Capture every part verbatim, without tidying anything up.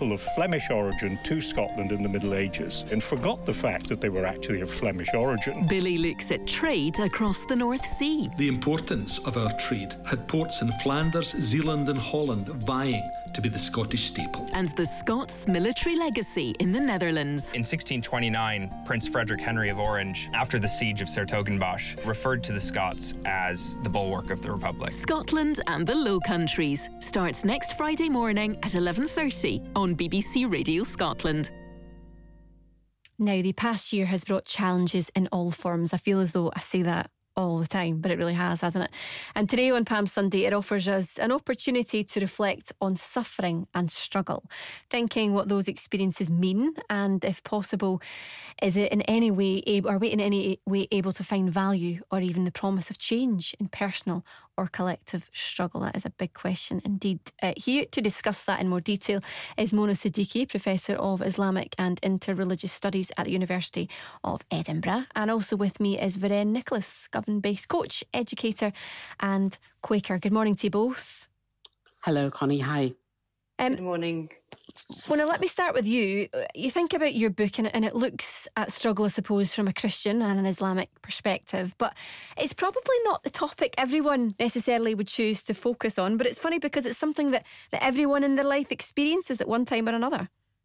people of Flemish origin to Scotland in the Middle Ages and forgot the fact that they were actually of Flemish origin. Billy looks at trade across the North Sea. The importance of our trade had ports in Flanders, Zeeland and Holland vying to be the Scottish staple. And the Scots' military legacy in the Netherlands. In sixteen twenty-nine, Prince Frederick Henry of Orange, after the siege of 's-Hertogenbosch, referred to the Scots as the bulwark of the Republic. Scotland and the Low Countries starts next Friday morning at eleven thirty on B B C Radio Scotland. Now, the past year has brought challenges in all forms. I feel as though I say that all the time, but it really has, hasn't it? And today on Palm Sunday, it offers us an opportunity to reflect on suffering and struggle, thinking what those experiences mean, and if possible, is it in any way able, are we in any way able to find value or even the promise of change in personal or collective struggle? That is a big question indeed. Uh, here to discuss that in more detail is Mona Siddiqui, Professor of Islamic and Interreligious Studies at the University of Edinburgh. And also with me is Verena Nicholas, Govan-based coach, educator and Quaker. Good morning to you both. Hello, Connie. Hi. Um, Good morning. Well, now let me start with you. You think about your book and, and it looks at struggle, I suppose, from a Christian and an Islamic perspective, but it's probably not the topic everyone necessarily would choose to focus on. But it's funny because it's something that, that everyone in their life experiences at one time or another.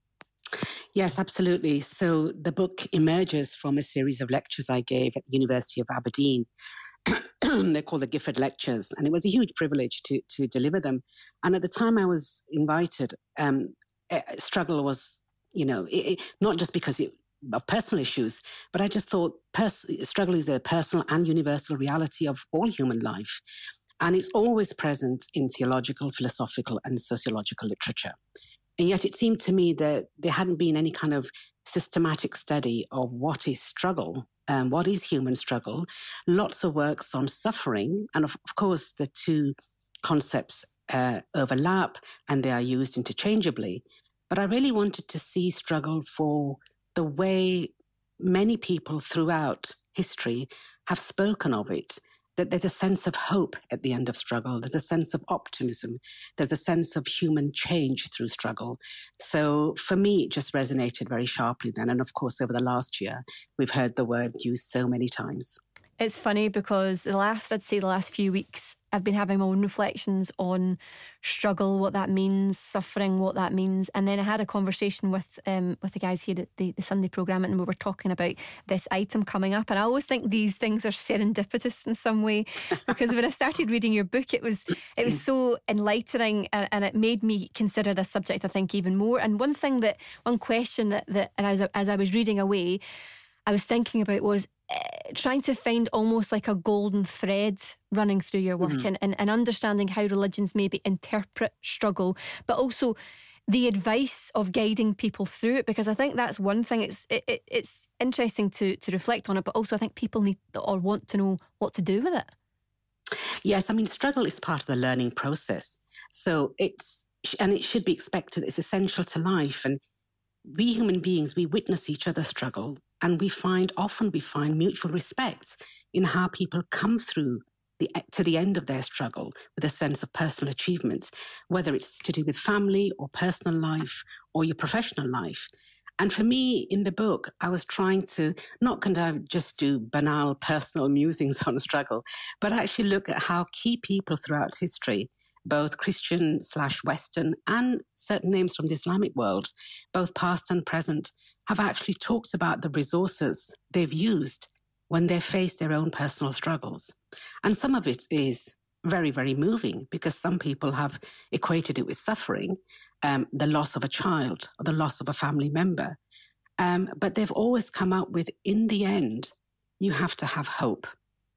Yes, absolutely. So the book emerges from a series of lectures I gave at the University of Aberdeen. They're called the Gifford Lectures, and it was a huge privilege to to deliver them. And at the time I was invited, um, struggle was, you know, it, it, not just because it, of personal issues, but I just thought pers- struggle is a personal and universal reality of all human life. And it's always present in theological, philosophical, and sociological literature. And yet it seemed to me that there hadn't been any kind of systematic study of what is struggle, um, what is human struggle. Lots of works on suffering. And of, of course, the two concepts uh, overlap and they are used interchangeably. But I really wanted to see struggle for the way many people throughout history have spoken of it. That there's a sense of hope at the end of struggle. There's a sense of optimism. There's a sense of human change through struggle. So for me, it just resonated very sharply then. And of course, over the last year, we've heard the word used so many times. It's funny because the last, I'd say the last few weeks, I've been having my own reflections on struggle, what that means, suffering, what that means. And then I had a conversation with um, with the guys here at the, the Sunday programme, and we were talking about this item coming up. And I always think these things are serendipitous in some way, because when I started reading your book, it was it was so enlightening, and, and it made me consider this subject, I think, even more. And one thing that, one question that, that and as, as I was reading away, I was thinking about was, Uh, trying to find almost like a golden thread running through your work, mm-hmm. and, and, and understanding how religions maybe interpret struggle, but also the advice of guiding people through it, because I think that's one thing. It's it, it, it's interesting to, to reflect on it, but also I think people need or want to know what to do with it. Yes, I mean, struggle is part of the learning process. So it's, and it should be expected, it's essential to life. And we human beings, we witness each other struggle. And we find, often we find mutual respect in how people come through the, to the end of their struggle with a sense of personal achievements, whether it's to do with family or personal life or your professional life. And for me, in the book, I was trying to not kind of just do banal personal musings on struggle, but actually look at how key people throughout history, both Christian slash Western and certain names from the Islamic world, both past and present, have actually talked about the resources they've used when they faced their own personal struggles. And some of it is very, very moving, because some people have equated it with suffering, um, the loss of a child or the loss of a family member. Um, but they've always come up with, in the end, you have to have hope.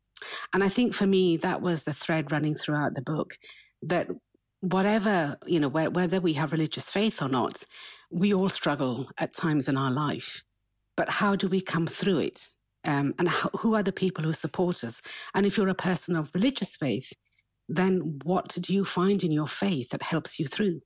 And I think for me, that was the thread running throughout the book, that whatever, you know, whether we have religious faith or not, we all struggle at times in our life. But how do we come through it? Um, and how, who are the people who support us? And if you're a person of religious faith, then what do you find in your faith that helps you through?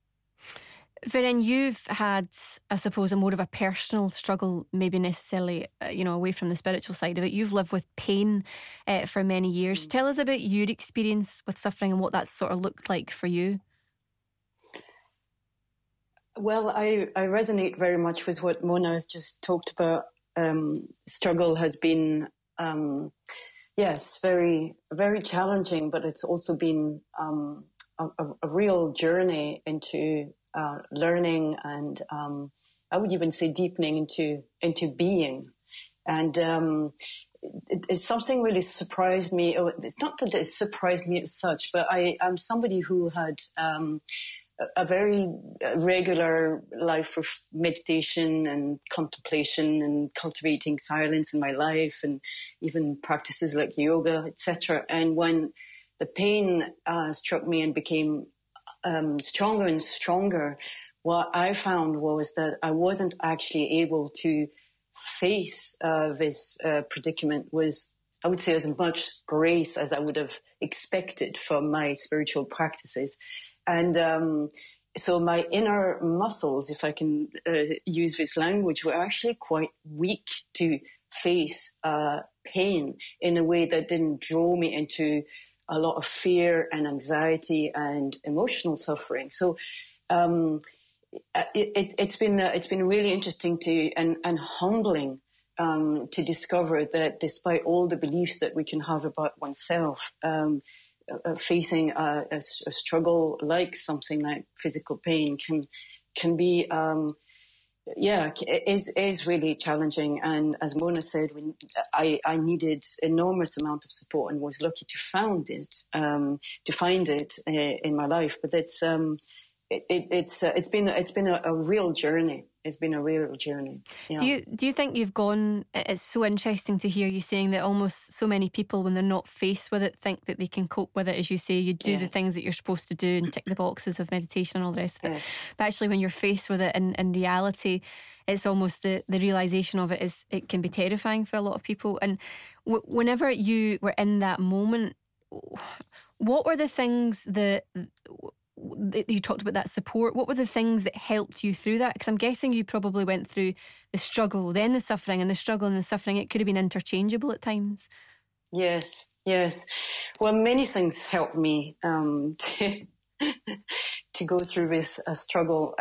Varen, you've had, I suppose, a more of a personal struggle, maybe necessarily, uh, you know, away from the spiritual side of it. You've lived with pain uh, for many years. Tell us about your experience with suffering and what that sort of looked like for you. well, I, I resonate very much with what Mona has just talked about. Um, struggle has been, um, yes, very, very challenging, but it's also been um, a, a real journey into uh, learning and um, I would even say deepening into into being. And um, it, it's something really surprised me. It's not that it surprised me as such, but I, I'm somebody who had um, a, a very regular life of meditation and contemplation and cultivating silence in my life, and even practices like yoga, et cetera. And when the pain uh, struck me and became um, stronger and stronger, what I found was that I wasn't actually able to face uh, this uh, predicament with, I would say, as much grace as I would have expected from my spiritual practices. And um, so my inner muscles, if I can uh, use this language, were actually quite weak to face uh, pain in a way that didn't draw me into a lot of fear and anxiety and emotional suffering. So um, it, it, it's been uh, it's been really interesting to and, and humbling um, to discover that despite all the beliefs that we can have about oneself, um, uh, facing a, a, a struggle like something like physical pain can can be um, yeah is is really challenging. And as Mona said, when I, I needed enormous amount of support and was lucky to found it um, to find it uh, in my life. But it's um, it, it, it's uh, it's been it's been a, a real journey. It's been a real journey. Yeah. Do you do you think you've gone? It's so interesting to hear you saying that almost so many people, when they're not faced with it, think that they can cope with it. As you say, you do yeah. the things that you're supposed to do and tick the boxes of meditation and all the rest of it. Yes. But actually, when you're faced with it in, in reality, it's almost the, the realisation of it is it can be terrifying for a lot of people. And w- whenever you were in that moment, what were the things that you talked about, that support? What were the things that helped you through that? Because I'm guessing you probably went through the struggle, then the suffering, and the struggle and the suffering. It could have been interchangeable at times. Yes, yes. Well, many things helped me um, to, to go through this uh, struggle.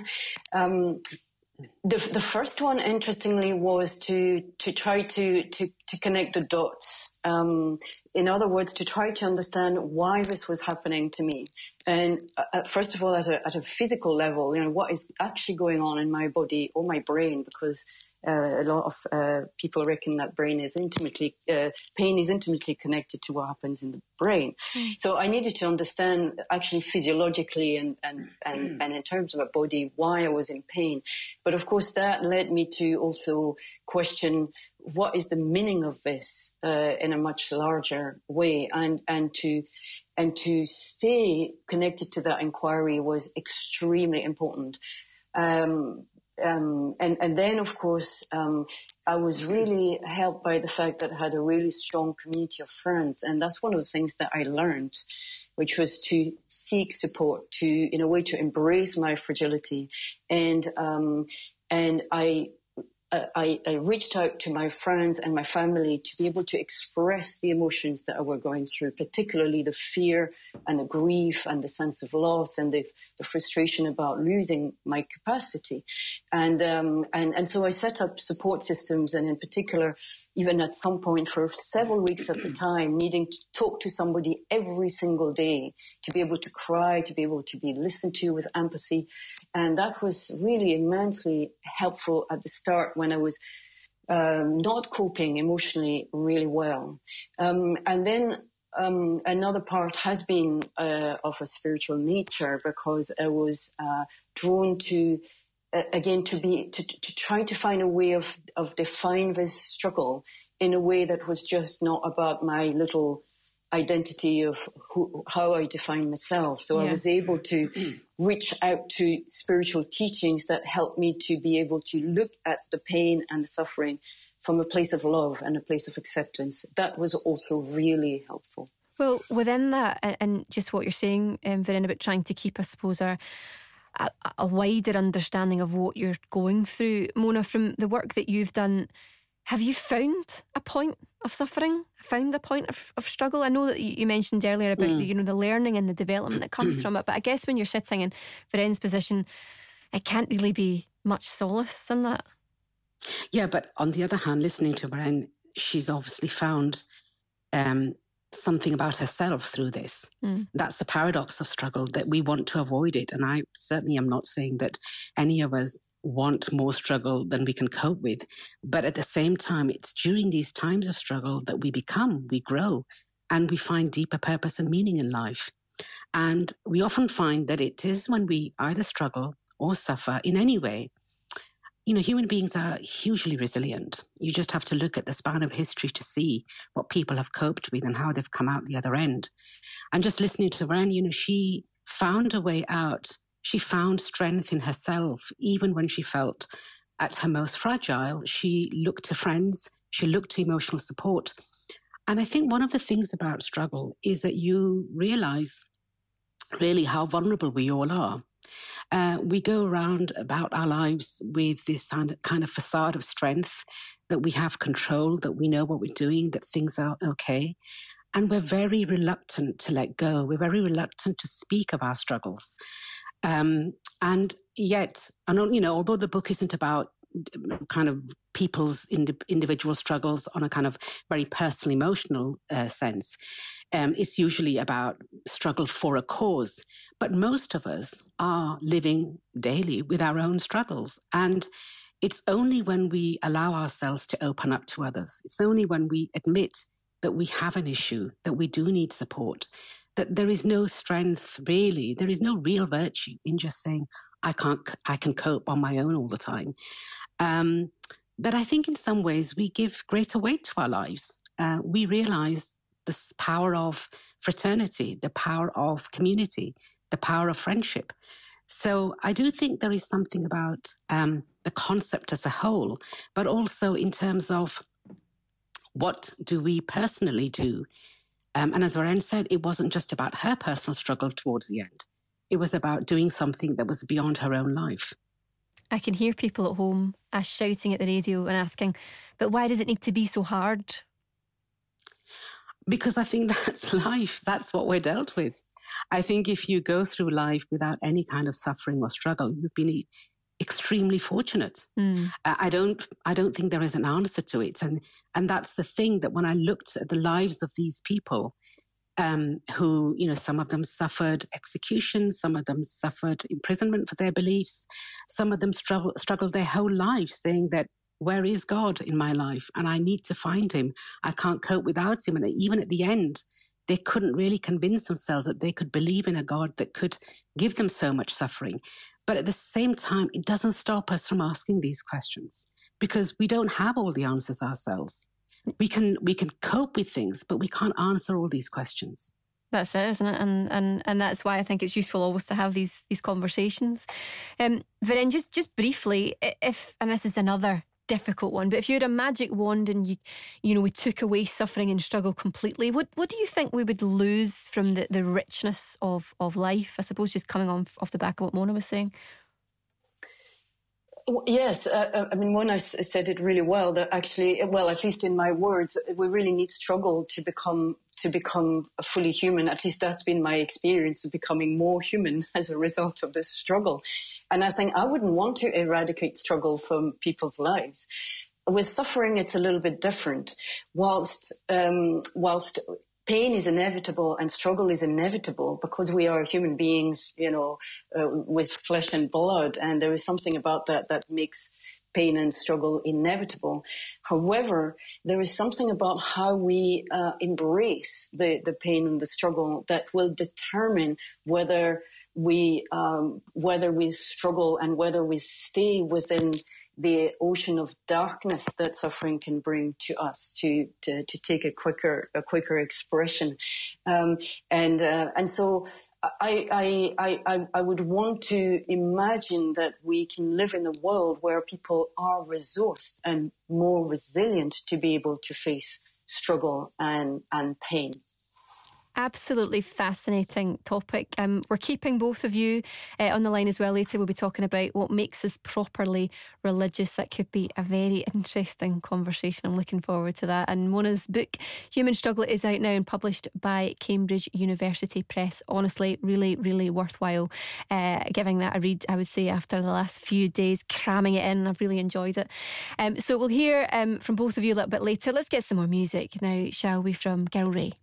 um, the the first one, interestingly, was to to try to to, to connect the dots. Um, in other words, to try to understand why this was happening to me. And uh, first of all, at a, at a physical level, you know, what is actually going on in my body or my brain, because uh, a lot of uh, people reckon that brain is intimately, uh, pain is intimately connected to what happens in the brain. Mm. So I needed to understand actually physiologically and, and, and, and in terms of a body, why I was in pain. But of course, that led me to also question what is the meaning of this uh, in a much larger way, and and to and to stay connected to that inquiry was extremely important. Um, um, and and then, of course, um, I was really helped by the fact that I had a really strong community of friends, and that's one of the things that I learned, which was to seek support, to in a way to embrace my fragility, and um, and I. I, I reached out to my friends and my family to be able to express the emotions that I were going through, particularly the fear and the grief and the sense of loss and the, the frustration about losing my capacity. And, um, and, and so I set up support systems, and in particular, even at some point for several weeks at the time, needing to talk to somebody every single day, to be able to cry, to be able to be listened to with empathy. And that was really immensely helpful at the start when I was um, not coping emotionally really well. Um, and then um, another part has been uh, of a spiritual nature, because I was uh, drawn to again, to be to, to try to find a way of of define this struggle in a way that was just not about my little identity of who, how I define myself. So yeah. I was able to reach out to spiritual teachings that helped me to be able to look at the pain and the suffering from a place of love and a place of acceptance. That was also really helpful. Well, within that, and just what you're saying, um, Verena, about trying to keep, I suppose, our A, a wider understanding of what you're going through. Mona, from the work that you've done, have you found a point of suffering? Found a point of, of struggle? I know that you mentioned earlier about mm. the, you know, the learning and the development that comes from it, but I guess when you're sitting in Verena's position, it can't really be much solace in that. Yeah, but on the other hand, listening to Bren, she's obviously found um, something about herself through this. Mm. That's the paradox of struggle, that we want to avoid it. And I certainly am not saying that any of us want more struggle than we can cope with. But at the same time, it's during these times of struggle that we become, we grow, and we find deeper purpose and meaning in life. And we often find that it is when we either struggle or suffer in any way. You know, human beings are hugely resilient. You just have to look at the span of history to see what people have coped with and how they've come out the other end. And just listening to Bren, you know, she found a way out. She found strength in herself, even when she felt at her most fragile. She looked to friends. She looked to emotional support. And I think one of the things about struggle is that you realize really how vulnerable we all are. Uh, we go around about our lives with this kind of facade of strength, that we have control, that we know what we're doing, that things are okay. And we're very reluctant to let go. We're very reluctant to speak of our struggles. Um, and yet, and, you know, although the book isn't about kind of people's ind- individual struggles on a kind of very personal, emotional uh, sense, um, it's usually about struggle for a cause. But most of us are living daily with our own struggles. And it's only when we allow ourselves to open up to others, it's only when we admit that we have an issue, that we do need support, that there is no strength really, there is no real virtue in just saying, I can't, I can cope on my own all the time. Um, but I think in some ways we give greater weight to our lives. Uh, we realize this power of fraternity, the power of community, the power of friendship. So I do think there is something about um, the concept as a whole, but also in terms of what do we personally do? Um, and as Bren said, it wasn't just about her personal struggle towards the end. It was about doing something that was beyond her own life. I can hear people at home uh, shouting at the radio and asking, but why does it need to be so hard? Because I think that's life. That's what we're dealt with. I think if you go through life without any kind of suffering or struggle, you've been extremely fortunate. Mm. Uh, I don't I don't think there is an answer to it. And, and that's the thing, that when I looked at the lives of these people, Um, who, you know, some of them suffered execution, some of them suffered imprisonment for their beliefs, some of them struggle, struggled their whole life saying that, where is God in my life? And I need to find him. I can't cope without him. And even at the end, they couldn't really convince themselves that they could believe in a God that could give them so much suffering. But at the same time, it doesn't stop us from asking these questions, because we don't have all the answers ourselves. We can we can cope with things, but we can't answer all these questions. That's it, isn't it? And and and that's why I think it's useful always to have these these conversations. Um, Bren, just just briefly, if and this is another difficult one, but if you had a magic wand and you you know we took away suffering and struggle completely, what what do you think we would lose from the, the richness of of life? I suppose just coming on off the back of what Mona was saying. Yes, uh, I mean, Mona said it really well, that actually, well, at least in my words, we really need struggle to become to become fully human. At least that's been my experience of becoming more human as a result of this struggle. And I think I wouldn't want to eradicate struggle from people's lives. With suffering, it's a little bit different. Whilst, um, whilst pain is inevitable and struggle is inevitable, because we are human beings, you know, uh, with flesh and blood, and there is something about that that makes pain and struggle inevitable. However, there is something about how we uh, embrace the, the pain and the struggle that will determine whether we um, whether we struggle and whether we stay within the ocean of darkness that suffering can bring to us, to to, to take a quicker a quicker expression, um, and uh, and so I, I I I would want to imagine that we can live in a world where people are resourced and more resilient to be able to face struggle and and pain. Absolutely fascinating topic. Um, we're keeping both of you uh, on the line as well. Later we'll be talking about what makes us properly religious. That could be a very interesting conversation. I'm looking forward to that. And Mona's book, Human Struggle, is out now and published by Cambridge University Press. Honestly, really, really worthwhile uh, giving that a read, I would say, after the last few days, cramming it in. I've really enjoyed it. Um, so we'll hear um, from both of you a little bit later. Let's get some more music now, shall we, from Girl Ray.